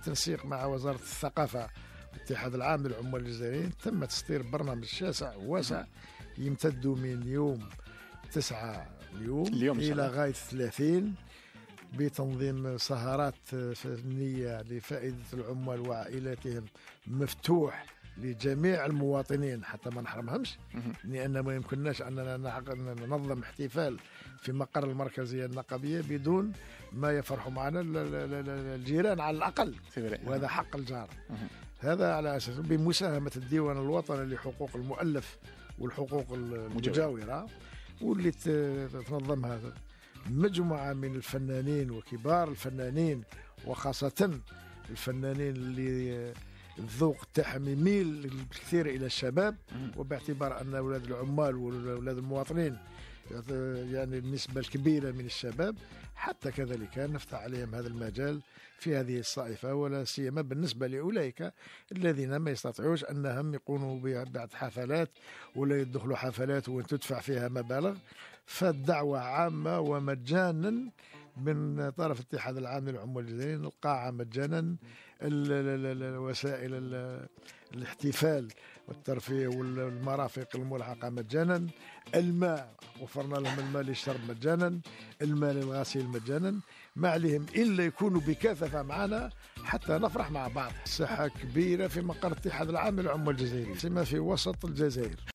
بالتنسيق مع وزارة الثقافة والاتحاد العام للعمال الجزائريين تم تسطير برنامج شاسع وواسع يمتد من يوم 9 اليوم إلى غاية 30 بتنظيم سهرات فنية لفائدة العمال وعائلاتهم، مفتوح لجميع المواطنين حتى ما نحرمهمش، لأن ما يمكنناش أننا ننظم احتفال في مقر المركزية النقابية بدون ما يفرحوا معنا الجيران على الأقل، وهذا حق الجار. هذا على أساس بمساهمة الديوان الوطني لحقوق المؤلف والحقوق المجاورة، واللي تنظمها مجموعة من الفنانين وكبار الفنانين، وخاصة الفنانين اللي الذوق تاعهم يميل بالكثير إلى الشباب، وباعتبار أن أولاد العمال وأولاد المواطنين يعني النسبة الكبيرة من الشباب، حتى كذلك نفتح عليهم هذا المجال في هذه الصائفة، ولا سيما بالنسبة لأولئك الذين ما يستطيعوش أنهم يقوموا بعد حفلات ولا يدخلوا حفلات وتدفع فيها مبالغ. فالدعوة عامة ومجانا من طرف الاتحاد العام للعمال الجزائريين، القاعة مجانا، وسائل الاحتفال والترفيه والمرافق الملحقة مجانا، الماء وفرنا لهم الماء للشرب مجانا، الماء للغسيل مجانا، ما عليهم إلا يكونوا بكثافة معنا حتى نفرح مع بعض. ساحة كبيرة في مقر الاتحاد العام للعمال الجزائريين، سما في وسط الجزائر.